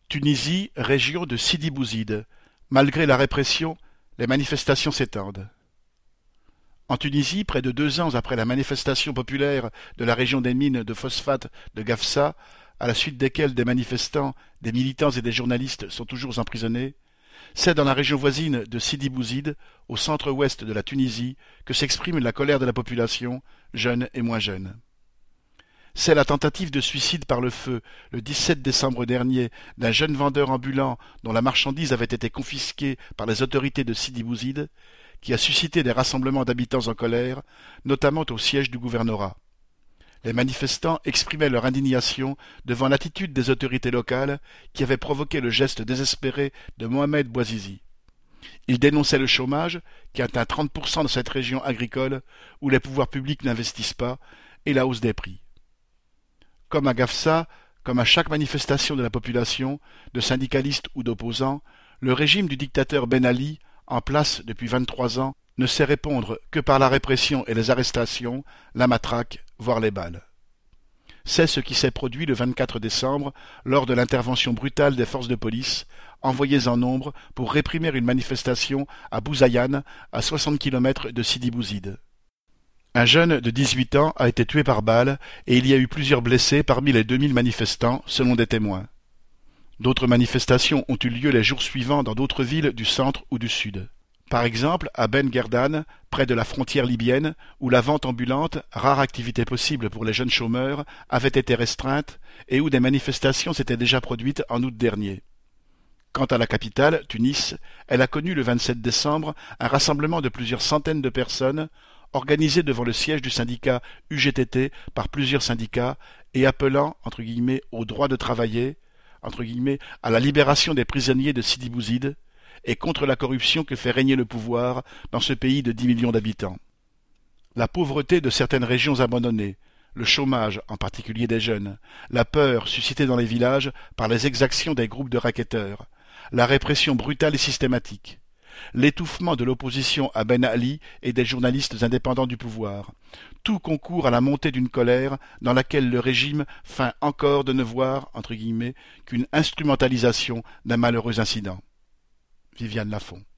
Tunisie, région de Sidi Bouzid. Malgré la répression, les manifestations s'étendent. En Tunisie, près de 2 ans après la manifestation populaire de la région des mines de phosphate de Gafsa, à la suite desquelles des manifestants, des militants et des journalistes sont toujours emprisonnés, c'est dans la région voisine de Sidi Bouzid, au centre-ouest de la Tunisie, que s'exprime la colère de la population, jeune et moins jeune. C'est la tentative de suicide par le feu, le 17 décembre dernier, d'un jeune vendeur ambulant dont la marchandise avait été confisquée par les autorités de Sidi Bouzid, qui a suscité des rassemblements d'habitants en colère, notamment au siège du gouvernorat. Les manifestants exprimaient leur indignation devant l'attitude des autorités locales qui avaient provoqué le geste désespéré de Mohamed Bouazizi. Ils dénonçaient le chômage, qui atteint 30% dans cette région agricole où les pouvoirs publics n'investissent pas, et la hausse des prix. Comme à Gafsa, comme à chaque manifestation de la population, de syndicalistes ou d'opposants, le régime du dictateur Ben Ali, en place depuis 23 ans, ne sait répondre que par la répression et les arrestations, la matraque, voire les balles. C'est ce qui s'est produit le 24 décembre lors de l'intervention brutale des forces de police, envoyées en nombre pour réprimer une manifestation à Bouzaïane, à 60 km de Sidi Bouzid. Un jeune de 18 ans a été tué par balle et il y a eu plusieurs blessés parmi les 2000 manifestants, selon des témoins. D'autres manifestations ont eu lieu les jours suivants dans d'autres villes du centre ou du sud. Par exemple, à Ben Guerdane, près de la frontière libyenne, où la vente ambulante, rare activité possible pour les jeunes chômeurs, avait été restreinte et où des manifestations s'étaient déjà produites en août dernier. Quant à la capitale, Tunis, elle a connu le 27 décembre un rassemblement de plusieurs centaines de personnes, organisé devant le siège du syndicat UGTT par plusieurs syndicats et appelant, entre guillemets, au droit de travailler, entre guillemets, à la libération des prisonniers de Sidi Bouzid, et contre la corruption que fait régner le pouvoir dans ce pays de 10 millions d'habitants. La pauvreté de certaines régions abandonnées, le chômage, en particulier des jeunes, la peur suscitée dans les villages par les exactions des groupes de racketteurs, la répression brutale et systématique, l'étouffement de l'opposition à Ben Ali et des journalistes indépendants du pouvoir, tout concourt à la montée d'une colère dans laquelle le régime feint encore de ne voir, entre guillemets, qu'une instrumentalisation d'un malheureux incident. Viviane Lafont.